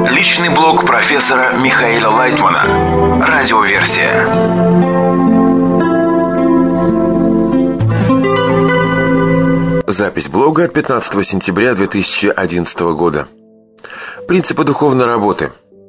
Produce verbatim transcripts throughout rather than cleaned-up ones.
Личный блог профессора Михаила Лайтмана. Радиоверсия. Запись блога от пятнадцатого сентября две тысячи одиннадцатого года. Принципы духовной работы.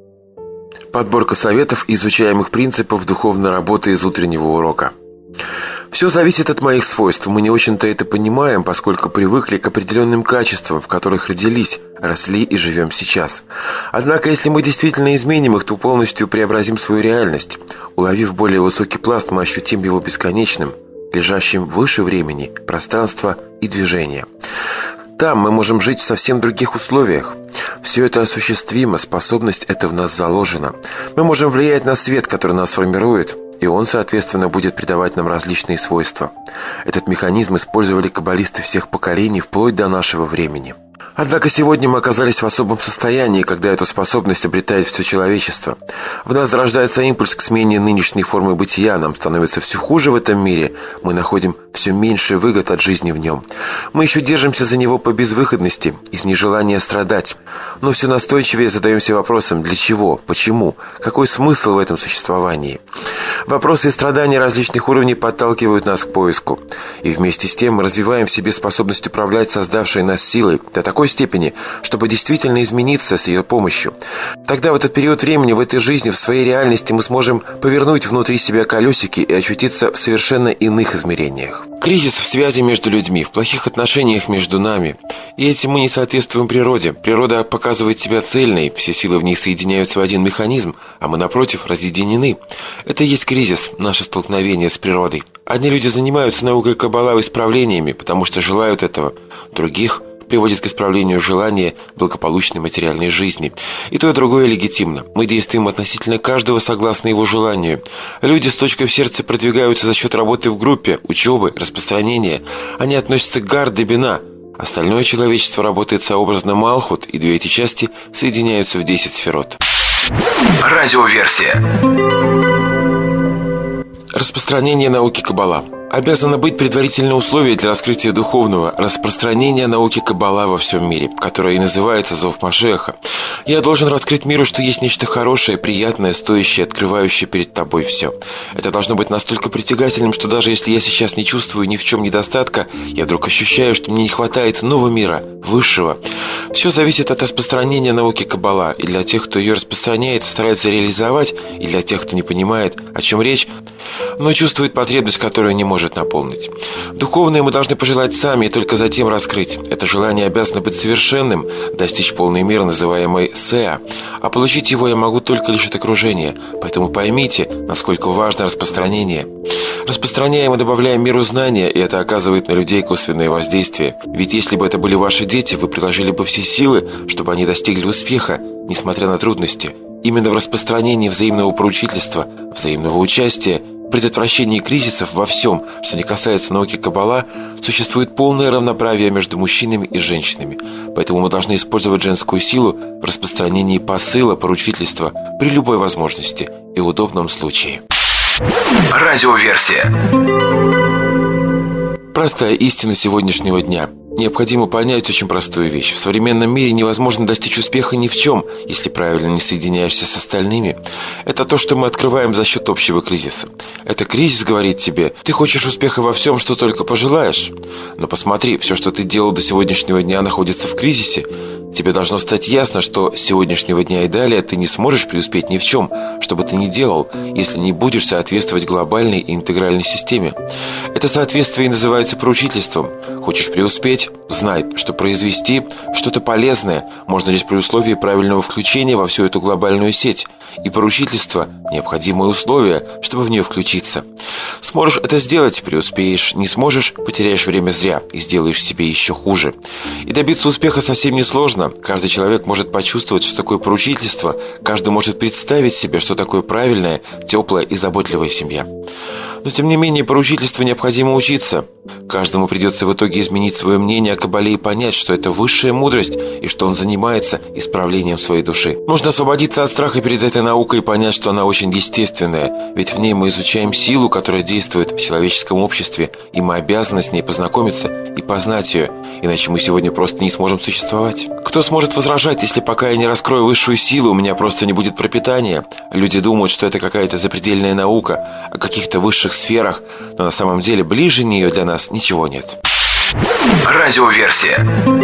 Подборка советов и изучаемых принципов духовной работы из утреннего урока. Все зависит от моих свойств. Мы не очень-то это понимаем, поскольку привыкли к определенным качествам, в которых родились, росли и живем сейчас. Однако, если мы действительно изменим их, то полностью преобразим свою реальность. Уловив более высокий пласт, мы ощутим его бесконечным, лежащим выше времени, пространства и движения. Там мы можем жить в совсем других условиях. Все это осуществимо, способность эта в нас заложена. Мы можем влиять на свет, который нас формирует, и он, соответственно, будет придавать нам различные свойства. Этот механизм использовали каббалисты всех поколений вплоть до нашего времени. Однако сегодня мы оказались в особом состоянии, когда эту способность обретает все человечество. В нас зарождается импульс к смене нынешней формы бытия, нам становится все хуже в этом мире, мы находим все меньше выгод от жизни в нем. Мы еще держимся за него по безвыходности, из нежелания страдать. Но все настойчивее задаемся вопросом: для чего, почему, какой смысл в этом существовании? Вопросы и страдания различных уровней подталкивают нас к поиску. И вместе с тем мы развиваем в себе способность управлять создавшей нас силой до такой степени, чтобы действительно измениться с ее помощью. Тогда в этот период времени, в этой жизни, в своей реальности мы сможем повернуть внутри себя колесики и очутиться в совершенно иных измерениях. Кризис в связи между людьми, в плохих отношениях между нами. И этим мы не соответствуем природе. Природа показывает себя цельной, все силы в ней соединяются в один механизм, а мы, напротив, разъединены. Это и есть кризис, наше столкновение с природой. Одни люди занимаются наукой каббала и исправлениями, потому что желают этого. Других приводит к исправлению желания благополучной материальной жизни. И то, и другое легитимно. Мы действуем относительно каждого согласно его желанию. Люди с точкой в сердце продвигаются за счет работы в группе, учебы, распространения. Они относятся к гарде бина. Остальное человечество работает сообразно Малхут, и две эти части соединяются в десять сферот. Радиоверсия. Распространение науки каббала. Обязано быть предварительное условие для раскрытия духовного распространения науки каббала во всем мире, которое и называется зов Машеха. Я должен раскрыть миру, что есть нечто хорошее, приятное, стоящее, открывающее перед тобой все. Это должно быть настолько притягательным, что даже если я сейчас не чувствую ни в чем недостатка, я вдруг ощущаю, что мне не хватает нового мира, высшего. Все зависит от распространения науки каббала, и для тех, кто ее распространяет и старается реализовать, и для тех, кто не понимает, о чем речь, но чувствует потребность, которую не может наполнить. Духовное мы должны пожелать сами и только затем раскрыть. Это желание обязано быть совершенным, достичь полной меры, называемой сеа, а получить его я могу только лишь от окружения. Поэтому поймите, насколько важно распространение. Распространяем и добавляем миру знания, и это оказывает на людей косвенное воздействие. Ведь если бы это были ваши дети, вы приложили бы все силы, чтобы они достигли успеха, несмотря на трудности. Именно в распространении взаимного поручительства, взаимного участия, предотвращении кризисов во всем, что не касается науки каббала, существует полное равноправие между мужчинами и женщинами. Поэтому мы должны использовать женскую силу в распространении посыла поручительства при любой возможности и удобном случае. Радиоверсия. Простая истина сегодняшнего дня. Необходимо понять очень простую вещь. В современном мире невозможно достичь успеха ни в чем, если правильно не соединяешься с остальными. Это то, что мы открываем за счет общего кризиса. Это кризис говорит тебе: ты хочешь успеха во всем, что только пожелаешь. Но посмотри, все, что ты делал до сегодняшнего дня, находится в кризисе. Тебе должно стать ясно, что с сегодняшнего дня и далее ты не сможешь преуспеть ни в чем, что бы ты ни делал, если не будешь соответствовать глобальной и интегральной системе. Это соответствие и называется поручительством. Хочешь преуспеть? Знай, что произвести что-то полезное можно лишь при условии правильного включения во всю эту глобальную сеть. И поручительство – необходимое условие, чтобы в нее включиться. Сможешь это сделать – преуспеешь. Не сможешь – потеряешь время зря и сделаешь себе еще хуже. И добиться успеха совсем несложно. Каждый человек может почувствовать, что такое поручительство. Каждый может представить себе, что такое правильная, теплая и заботливая семья. Но тем не менее, поручительству необходимо учиться. Каждому придется в итоге изменить свое мнение о Кабале и понять, что это высшая мудрость и что он занимается исправлением своей души. Нужно освободиться от страха перед этой наукой и понять, что она очень естественная, ведь в ней мы изучаем силу, которая действует в человеческом обществе, и мы обязаны с ней познакомиться и познать ее, иначе мы сегодня просто не сможем существовать. Кто сможет возражать, если пока я не раскрою высшую силу, у меня просто не будет пропитания? Люди думают, что это какая-то запредельная наука о каких-то высших сферах, но на самом деле ближе нее для нас ничего нет. Радиоверсия.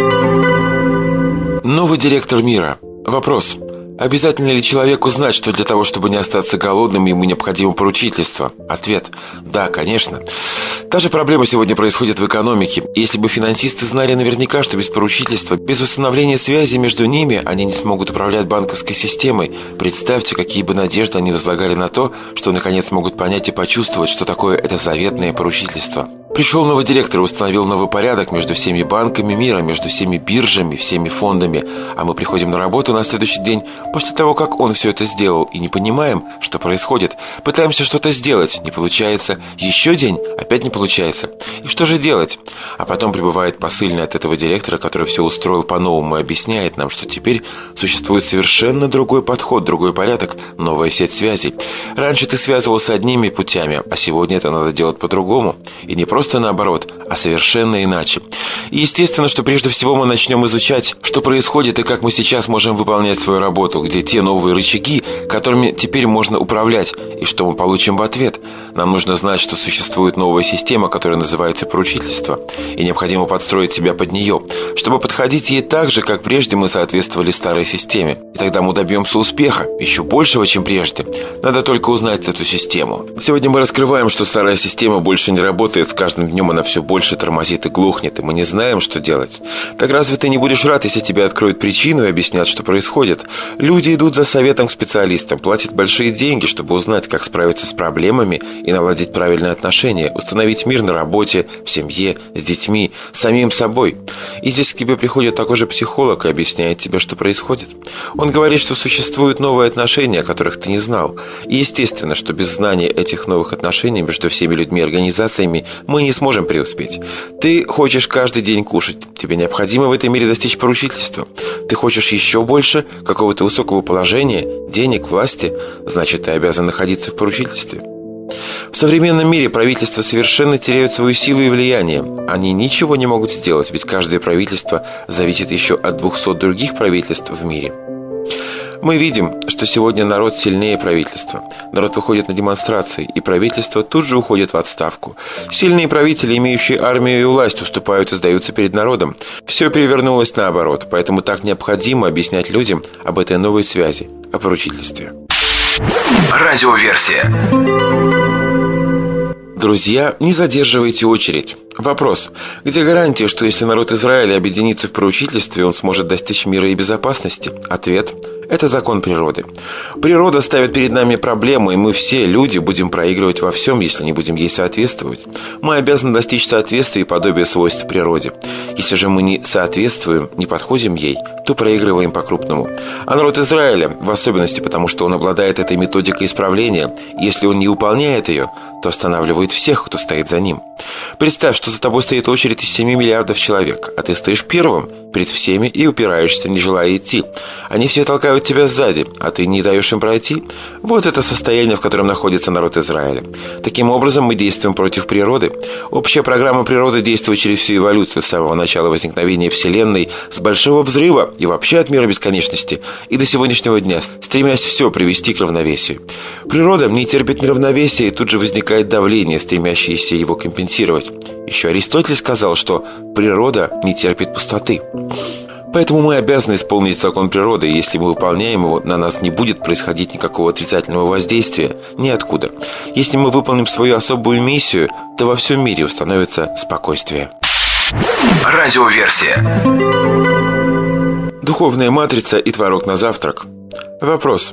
Новый директор мира. Вопрос. Обязательно ли человеку знать, что для того, чтобы не остаться голодным, ему необходимо поручительство? Ответ. Да, конечно. Та же проблема сегодня происходит в экономике. Если бы финансисты знали наверняка, что без поручительства, без установления связи между ними, они не смогут управлять банковской системой, представьте, какие бы надежды они возлагали на то, что наконец могут понять и почувствовать, что такое это заветное поручительство. Пришел новый директор и установил новый порядок между всеми банками мира, между всеми биржами, всеми фондами. А мы приходим на работу на следующий день после того, как он все это сделал, и не понимаем, что происходит. Пытаемся что-то сделать, не получается. Еще день, опять не получается. И что же делать? А потом прибывает посыльный от этого директора, который все устроил по-новому и объясняет нам, что теперь существует совершенно другой подход, другой порядок, новая сеть связей. Раньше ты связывался одними путями, а сегодня это надо делать по-другому. И не просто Просто наоборот, а совершенно иначе. И естественно, что прежде всего мы начнем изучать, что происходит и как мы сейчас можем выполнять свою работу, где те новые рычаги, которыми теперь можно управлять, и что мы получим в ответ. Нам нужно знать, что существует новая система, которая называется поручительство, и необходимо подстроить себя под нее, чтобы подходить ей так же, как прежде мы соответствовали старой системе. И тогда мы добьемся успеха, еще большего, чем прежде. Надо только узнать эту систему. Сегодня мы раскрываем, что старая система больше не работает, с каждым днем она все больше тормозит и глухнет, и мы не знаем, что делать. Так разве ты не будешь рад, если тебе откроют причину и объяснят, что происходит? Люди идут за советом к специалистам, платят большие деньги, чтобы узнать, как справиться с проблемами и наладить правильные отношения, установить мир на работе, в семье, с детьми, с самим собой. И здесь к тебе приходит такой же психолог и объясняет тебе, что происходит. Он говорит, что существуют новые отношения, о которых ты не знал. И естественно, что без знания этих новых отношений между всеми людьми и организациями мы не сможем преуспеть. Ты хочешь каждый день кушать. Тебе необходимо в этой мире достичь поручительства. Ты хочешь еще больше какого-то высокого положения, денег, власти. Значит, ты обязан находиться в поручительстве. В современном мире правительства совершенно теряют свою силу и влияние. Они ничего не могут сделать, ведь каждое правительство зависит еще от двухсот других правительств в мире. Мы видим, что сегодня народ сильнее правительства. Народ выходит на демонстрации, и правительство тут же уходит в отставку. Сильные правители, имеющие армию и власть, уступают и сдаются перед народом. Все перевернулось наоборот, поэтому так необходимо объяснять людям об этой новой связи, о поручительстве. Радиоверсия. Друзья, не задерживайте очередь. Вопрос. Где гарантия, что если народ Израиля объединится в поручительстве, он сможет достичь мира и безопасности? Ответ. Это закон природы. Природа ставит перед нами проблемы, и мы все, люди, будем проигрывать во всем, если не будем ей соответствовать. Мы обязаны достичь соответствия и подобия свойств природе. Если же мы не соответствуем, не подходим ей, то проигрываем по-крупному. А народ Израиля, в особенности потому, что он обладает этой методикой исправления, если он не выполняет ее, то останавливает всех, кто стоит за ним. Представь, что за тобой стоит очередь из семи миллиардов человек, а ты стоишь первым перед всеми и упираешься, не желая идти. Они все толкают тебя сзади, а ты не даешь им пройти. Вот это состояние, в котором находится народ Израиля. Таким образом, мы действуем против природы. Общая программа природы действует через всю эволюцию с самого начала возникновения Вселенной, с большого взрыва и вообще от мира бесконечности и до сегодняшнего дня, стремясь все привести к равновесию. Природа не терпит неравновесия, и тут же возникает давление, стремящееся его компенсировать. Еще Аристотель сказал, что природа не терпит пустоты. Поэтому мы обязаны исполнить закон природы, и если мы выполняем его, на нас не будет происходить никакого отрицательного воздействия ниоткуда. Если мы выполним свою особую миссию, то во всем мире установится спокойствие. Радиоверсия. Духовная матрица и творог на завтрак. Вопрос.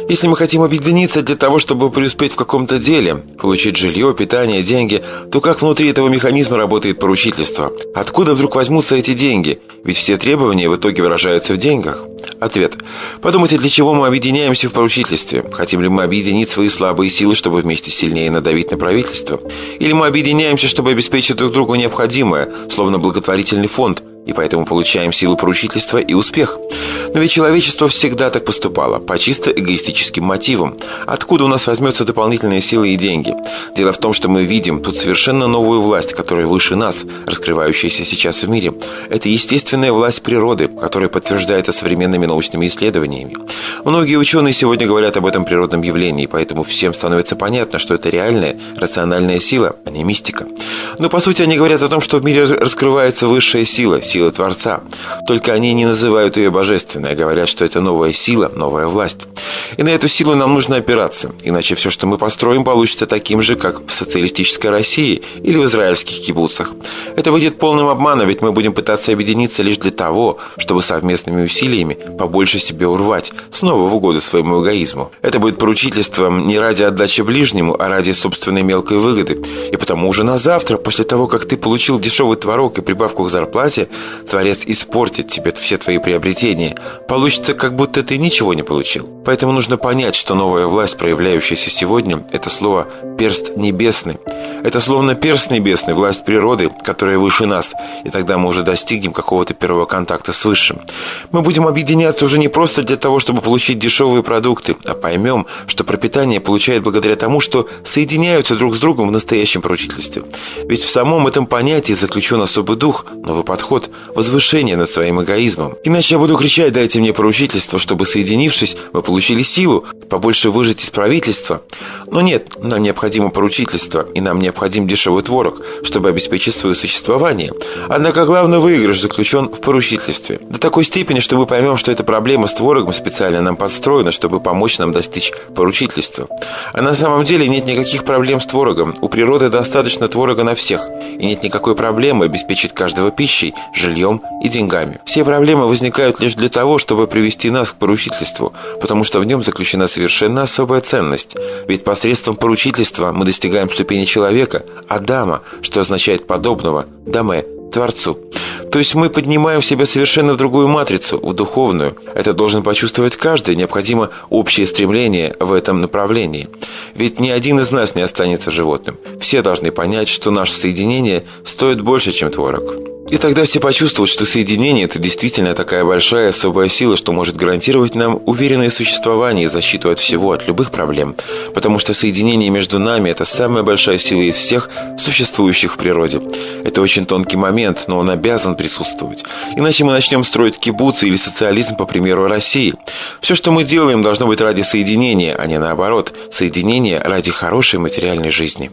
Если мы хотим объединиться для того, чтобы преуспеть в каком-то деле, получить жилье, питание, деньги, то как внутри этого механизма работает поручительство? Откуда вдруг возьмутся эти деньги? Ведь все требования в итоге выражаются в деньгах. Ответ. Подумайте, для чего мы объединяемся в поручительстве. Хотим ли мы объединить свои слабые силы, чтобы вместе сильнее надавить на правительство? Или мы объединяемся, чтобы обеспечить друг другу необходимое, словно благотворительный фонд, и поэтому получаем силу поручительства и успех? Но ведь человечество всегда так поступало, по чисто эгоистическим мотивам. Откуда у нас возьмется дополнительные силы и деньги? Дело в том, что мы видим тут совершенно новую власть, которая выше нас, раскрывающаяся сейчас в мире. Это естественная власть природы, которая подтверждается современными научными исследованиями. Многие ученые сегодня говорят об этом природном явлении, поэтому всем становится понятно, что это реальная, рациональная сила, а не мистика. Но по сути они говорят о том, что в мире раскрывается высшая сила, сила Творца. Только они не называют ее божественной, а говорят, что это новая сила, новая власть. И на эту силу нам нужно опираться, иначе все, что мы построим, получится таким же, как в социалистической России или в израильских кибуцах. Это выйдет полным обманом, ведь мы будем пытаться объединиться лишь для того, чтобы совместными усилиями побольше себе урвать, снова в угоду своему эгоизму. Это будет поручительством не ради отдачи ближнему, а ради собственной мелкой выгоды. И потому уже на завтра, после того, как ты получил дешевый творог и прибавку к зарплате, Творец испортит тебе все твои приобретения. Получится, как будто ты ничего не получил. Поэтому нужно понять, что новая власть, проявляющаяся сегодня, это слово «перст небесный». Это словно перст небесный, власть природы, которая выше нас, и тогда мы уже достигнем какого-то первого контакта с Высшим. Мы будем объединяться уже не просто для того, чтобы получить дешевые продукты, а поймем, что пропитание получают благодаря тому, что соединяются друг с другом в настоящем поручительстве. Ведь в самом этом понятии заключен особый дух, новый подход, возвышение над своим эгоизмом. Иначе я буду кричать: дайте мне поручительство, чтобы, соединившись, мы получили силу, побольше выжать из правительства. Но нет, нам необходимо поручительство, и нам необходим дешевый творог, чтобы обеспечить свое существование. Однако главный выигрыш заключен в поручительстве. До такой степени, что мы поймем, что эта проблема с творогом специально нам подстроена, чтобы помочь нам достичь поручительства. А на самом деле нет никаких проблем с творогом. У природы достаточно творога на всех. И нет никакой проблемы обеспечить каждого пищей, жильем и деньгами. Все проблемы возникают лишь для того, чтобы привести нас к поручительству, потому что в нем заключена совершенно особая ценность. Ведь посредством поручительства мы достигаем ступени человека, Адама, что означает подобного, Даме, Творцу. То есть мы поднимаем себя совершенно в другую матрицу, в духовную. Это должен почувствовать каждый, необходимо общее стремление в этом направлении. Ведь ни один из нас не останется животным. Все должны понять, что наше соединение стоит больше, чем творог. И тогда все почувствуют, что соединение – это действительно такая большая особая сила, что может гарантировать нам уверенное существование и защиту от всего, от любых проблем. Потому что соединение между нами – это самая большая сила из всех существующих в природе. Это очень тонкий момент, но он обязан присутствовать. Иначе мы начнем строить кибуцы или социализм по примеру России. Все, что мы делаем, должно быть ради соединения, а не наоборот. Соединение ради хорошей материальной жизни.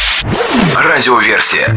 Радиоверсия.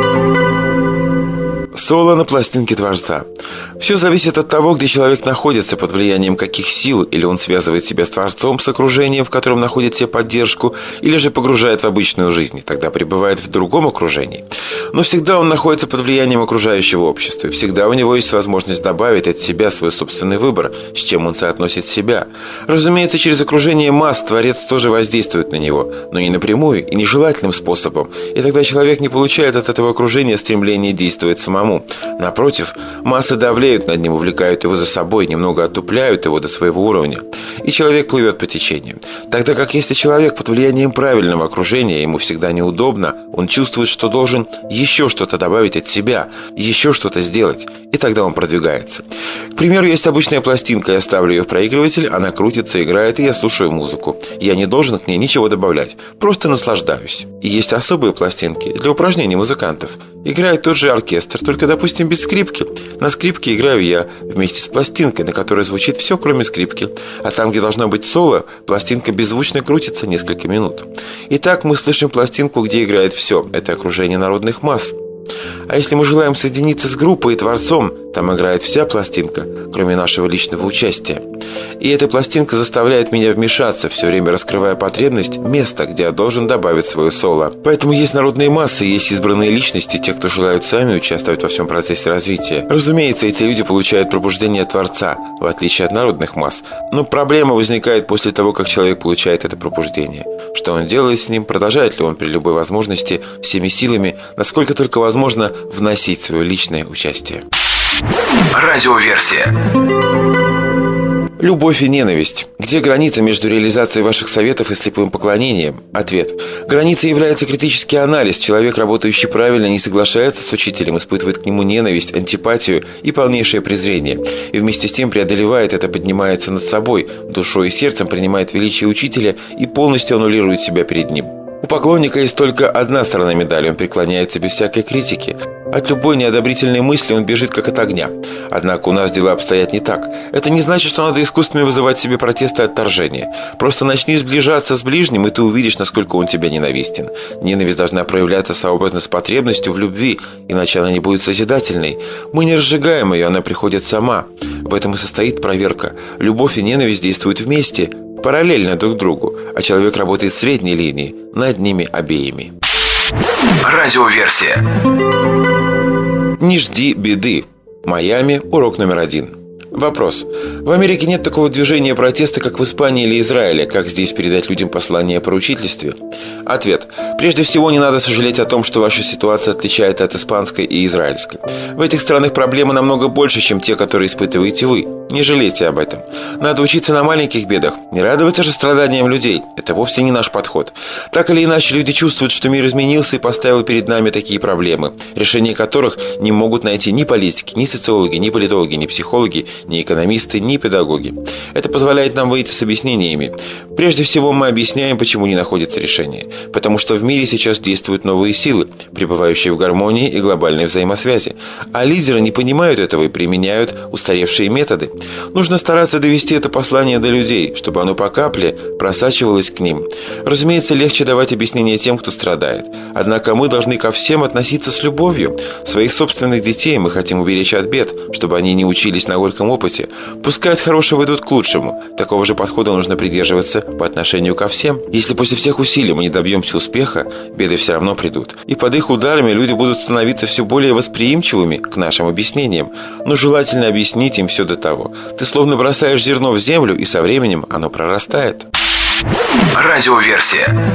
Соло на пластинке Творца. Все зависит от того, где человек находится, под влиянием каких сил, или он связывает себя с Творцом, с окружением, в котором находит себе поддержку, или же погружает в обычную жизнь, и тогда пребывает в другом окружении. Но всегда он находится под влиянием окружающего общества, и всегда у него есть возможность добавить от себя свой собственный выбор, с чем он соотносит себя. Разумеется, через окружение масс Творец тоже воздействует на него, но не напрямую и нежелательным способом, и тогда человек не получает от этого окружения стремления действовать самому. Напротив, массы давлеют над ним, увлекают его за собой, немного отупляют его до своего уровня, и человек плывет по течению. Тогда как если человек под влиянием правильного окружения, ему всегда неудобно, он чувствует, что должен еще что-то добавить от себя, еще что-то сделать, и тогда он продвигается. К примеру, есть обычная пластинка, я ставлю ее в проигрыватель, она крутится, играет, и я слушаю музыку. Я не должен к ней ничего добавлять, просто наслаждаюсь. И есть особые пластинки для упражнений музыкантов. Играет тот же оркестр, только, допустим, без скрипки. На скрипке играю я вместе с пластинкой, на которой звучит все, кроме скрипки. А там, где должно быть соло, пластинка беззвучно крутится несколько минут. Итак, мы слышим пластинку, где играет все. Это окружение народных масс. А если мы желаем соединиться с группой и Творцом, там играет вся пластинка, кроме нашего личного участия. И эта пластинка заставляет меня вмешаться, все время раскрывая потребность места, где я должен добавить свое соло. Поэтому есть народные массы, есть избранные личности, те, кто желают сами участвовать во всем процессе развития. Разумеется, эти люди получают пробуждение Творца, в отличие от народных масс. Но проблема возникает после того, как человек получает это пробуждение. Что он делает с ним, продолжает ли он при любой возможности всеми силами, насколько только возможно, вносить свое личное участие. Радиоверсия. Любовь и ненависть. Где граница между реализацией ваших советов и слепым поклонением? Ответ. Границей является критический анализ. Человек, работающий правильно, не соглашается с учителем, испытывает к нему ненависть, антипатию и полнейшее презрение. И вместе с тем преодолевает это, поднимается над собой, душой и сердцем принимает величие учителя и полностью аннулирует себя перед ним. У поклонника есть только одна сторона медали, он преклоняется без всякой критики. От любой неодобрительной мысли он бежит как от огня. Однако у нас дела обстоят не так. Это не значит, что надо искусственно вызывать себе протесты и отторжение. Просто начни сближаться с ближним, и ты увидишь, насколько он тебе ненавистен. Ненависть должна проявляться сообразно с потребностью в любви, иначе она не будет созидательной. Мы не разжигаем ее, она приходит сама. В этом и состоит проверка. Любовь и ненависть действуют вместе, параллельно друг другу, а человек работает в средней линии, над ними обеими. Радиоверсия. Не жди беды. Майами. Урок номер один. Вопрос. В Америке нет такого движения протеста, как в Испании или Израиле. Как здесь передать людям послание о поручительстве? Ответ. Прежде всего, не надо сожалеть о том, что ваша ситуация отличается от испанской и израильской. В этих странах проблемы намного больше, чем те, которые испытываете вы. Не жалейте об этом. Надо учиться на маленьких бедах. Не радоваться же страданиям людей. Это вовсе не наш подход. Так или иначе, люди чувствуют, что мир изменился и поставил перед нами такие проблемы, решения которых не могут найти ни политики, ни социологи, ни политологи, ни психологи, ни экономисты, ни педагоги. Это позволяет нам выйти с объяснениями. Прежде всего, мы объясняем, почему не находится решение. Потому что в мире сейчас действуют новые силы, пребывающие в гармонии и глобальной взаимосвязи. А лидеры не понимают этого и применяют устаревшие методы. Нужно стараться довести это послание до людей, чтобы оно по капле просачивалось к ним. Разумеется, легче давать объяснения тем, кто страдает. Однако мы должны ко всем относиться с любовью. Своих собственных детей мы хотим уберечь от бед, чтобы они не учились на горьком опыте. Пускай от хорошего идут к лучшему. Такого же подхода нужно придерживаться по отношению ко всем. Если после всех усилий мы не добьемся успеха, беды все равно придут. И под их ударами люди будут становиться все более восприимчивыми к нашим объяснениям. Но желательно объяснить им все до того. Ты словно бросаешь зерно в землю, и со временем оно прорастает. Радиоверсия.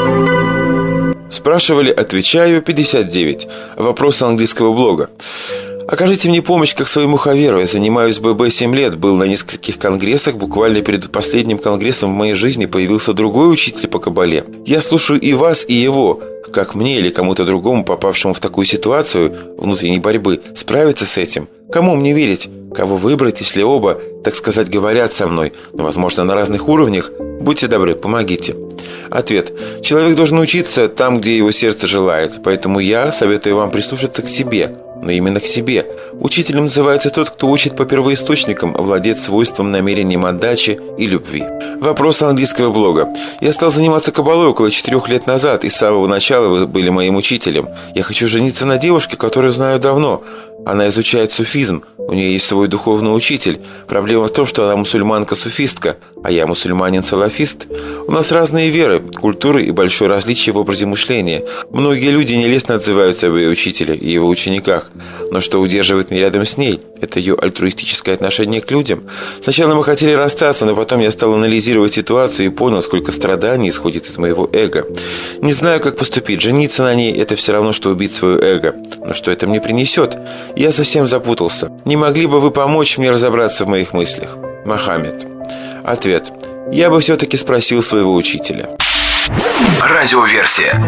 Спрашивали, отвечаю, пятьдесят девять. Вопрос английского блога. Окажите мне помощь как своему хаверу. Я занимаюсь ББ семь лет, был на нескольких конгрессах. Буквально перед последним конгрессом в моей жизни появился другой учитель по кабале. Я слушаю и вас, и его. Как мне или кому-то другому, попавшему в такую ситуацию внутренней борьбы, справиться с этим? Кому мне верить? Кого выбрать, если оба, так сказать, говорят со мной, но, возможно, на разных уровнях? Будьте добры, помогите. Ответ. Человек должен учиться там, где его сердце желает, поэтому я советую вам прислушаться к себе, но именно к себе. Учителем называется тот, кто учит по первоисточникам, овладеть свойством, намерением отдачи и любви. Вопрос английского блога. Я стал заниматься кабалой около четырех лет назад, и с самого начала вы были моим учителем. Я хочу жениться на девушке, которую знаю давно. Она изучает суфизм, у нее есть свой духовный учитель. Проблема в том, что она мусульманка-суфистка, а я мусульманин-салафист. У нас разные веры, культуры и большое различие в образе мышления. Многие люди нелестно отзываются об ее учителе и его учениках. Но что удерживает меня рядом с ней? Это ее альтруистическое отношение к людям. Сначала мы хотели расстаться, но потом я стал анализировать ситуацию и понял, сколько страданий исходит из моего эго. Не знаю, как поступить. Жениться на ней – это все равно, что убить свое эго. Но что это мне принесет? Я совсем запутался. Не могли бы вы помочь мне разобраться в моих мыслях? Мохаммед. Ответ. Я бы все-таки спросил своего учителя. Радиоверсия.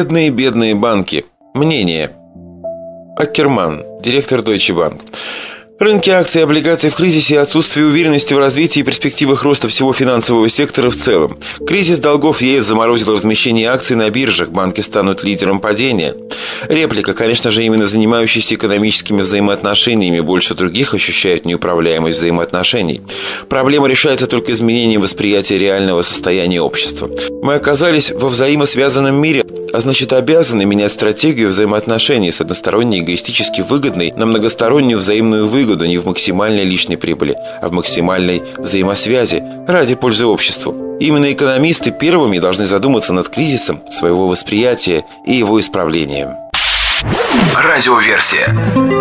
Бедные-бедные банки. Мнение. Аккерман, директор Deutsche Bank. Рынки акций и облигаций в кризисе и отсутствие уверенности в развитии и перспективах роста всего финансового сектора в целом. Кризис долгов ЕС заморозил размещение акций на биржах, банки станут лидером падения. Реплика, конечно же, именно занимающиеся экономическими взаимоотношениями больше других ощущают неуправляемость взаимоотношений. Проблема решается только изменением восприятия реального состояния общества. Мы оказались во взаимосвязанном мире, а значит обязаны менять стратегию взаимоотношений с односторонней эгоистически выгодной на многостороннюю взаимную выгоду не в максимальной личной прибыли, а в максимальной взаимосвязи ради пользы обществу. Именно экономисты первыми должны задуматься над кризисом своего восприятия и его исправлением. Радиоверсия.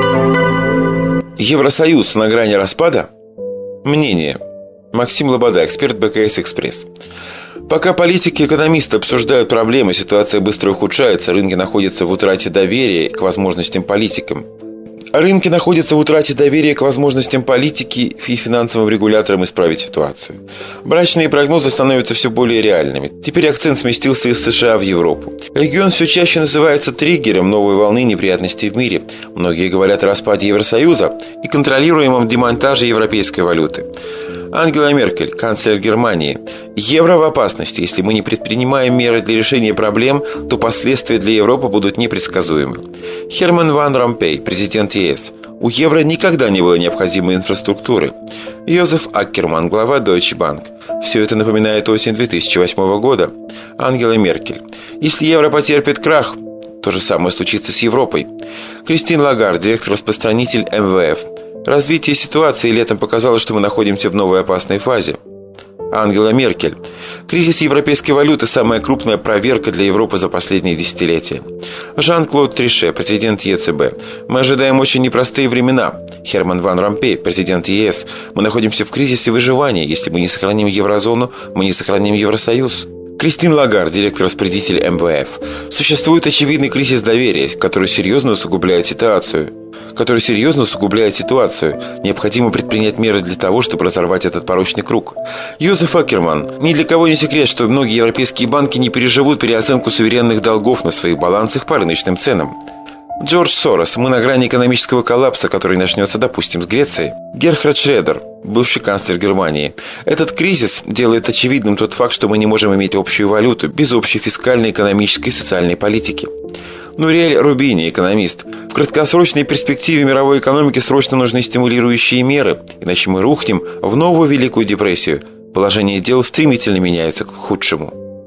Евросоюз на грани распада? Мнение. Максим Лобода, эксперт БКС «Экспресс». Пока политики и экономисты обсуждают проблемы, ситуация быстро ухудшается, рынки находятся в утрате доверия к возможностям политикам. Рынки находятся в утрате доверия к возможностям политики и финансовым регуляторам исправить ситуацию. Брачные прогнозы становятся все более реальными. Теперь акцент сместился из США в Европу. Регион все чаще называется триггером новой волны неприятностей в мире. Многие говорят о распаде Евросоюза и контролируемом демонтаже европейской валюты. Ангела Меркель, канцлер Германии. Евро в опасности. Если мы не предпринимаем меры для решения проблем, то последствия для Европы будут непредсказуемы. Херман Ван Ромпей, президент ЕС. У евро никогда не было необходимой инфраструктуры. Йозеф Аккерман, глава Deutsche Bank. Все это напоминает осень две тысячи восьмого года. Ангела Меркель. Если евро потерпит крах, то же самое случится с Европой. Кристин Лагард, директор-распространитель эм вэ эф. Развитие ситуации летом показало, что мы находимся в новой опасной фазе. Ангела Меркель. Кризис европейской валюты – самая крупная проверка для Европы за последние десятилетия. Жан-Клод Трише, президент е цэ бэ. Мы ожидаем очень непростые времена. Херман Ван Ромпей, президент ЕС. Мы находимся в кризисе выживания. Если мы не сохраним еврозону, мы не сохраним Евросоюз. Кристин Лагард, директор-распорядитель эм вэ эф. Существует очевидный кризис доверия, который серьезно усугубляет ситуацию. который серьезно усугубляет ситуацию. Необходимо предпринять меры для того, чтобы разорвать этот порочный круг. Йозеф Аккерман. Ни для кого не секрет, что многие европейские банки не переживут переоценку суверенных долгов на своих балансах по рыночным ценам. Джордж Сорос. Мы на грани экономического коллапса, который начнется, допустим, с Греции. Герхард Шредер, бывший канцлер Германии. Этот кризис делает очевидным тот факт, что мы не можем иметь общую валюту без общей фискальной, экономической и социальной политики. Нуриэль Рубини, экономист. В краткосрочной перспективе мировой экономики срочно нужны стимулирующие меры, иначе мы рухнем в новую Великую депрессию. Положение дел стремительно меняется к худшему.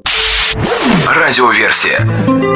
Радиоверсия.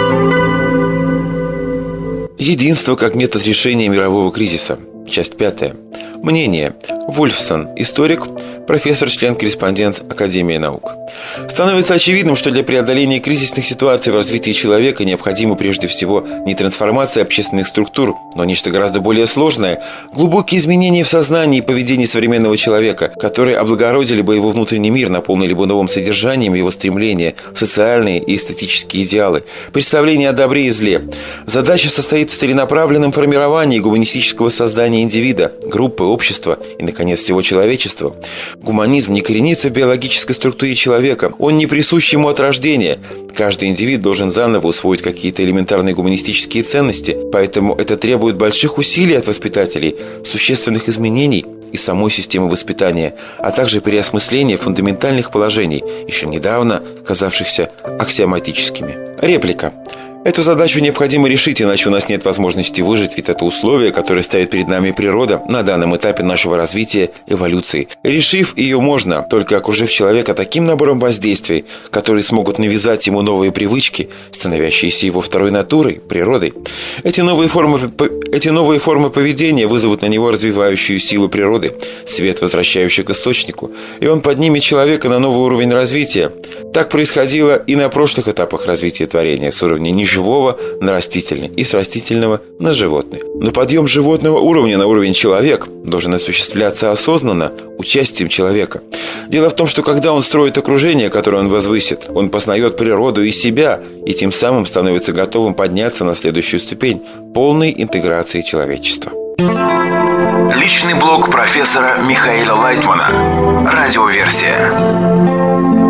Единство как метод решения мирового кризиса. Часть пятая. Мнение. Вульфсон, историк, профессор, член-корреспондент Академии наук. Становится очевидным, что для преодоления кризисных ситуаций в развитии человека необходима прежде всего не трансформация общественных структур, но нечто гораздо более сложное – глубокие изменения в сознании и поведении современного человека, которые облагородили бы его внутренний мир, наполнили бы новым содержанием его стремления, социальные и эстетические идеалы, представления о добре и зле. Задача состоит в целенаправленном формировании гуманистического создания индивида, группы, общества и, наконец, всего человечества. Гуманизм не коренится в биологической структуре человека, он не присущ ему от рождения. Каждый индивид должен заново усвоить какие-то элементарные гуманистические ценности, поэтому это требует больших усилий от воспитателей, существенных изменений и самой системы воспитания, а также переосмысления фундаментальных положений, еще недавно казавшихся аксиоматическими. Реплика. Эту задачу необходимо решить, иначе у нас нет возможности выжить, ведь это условие, которое ставит перед нами природа на данном этапе нашего развития, эволюции. Решив ее можно, только окружив человека таким набором воздействий, которые смогут навязать ему новые привычки, становящиеся его второй натурой, природой. Эти новые формы, эти новые формы поведения вызовут на него развивающую силу природы, свет, возвращающий к источнику, и он поднимет человека на новый уровень развития. Так происходило и на прошлых этапах развития творения, с уровня ниже живого на растительный и с растительного на животный. Но подъем животного уровня на уровень человек должен осуществляться осознанно, участием человека. Дело в том, что когда он строит окружение, которое он возвысит, он познает природу и себя, и тем самым становится готовым подняться на следующую ступень полной интеграции человечества. Личный блог профессора Михаила Лайтмана. Радиоверсия.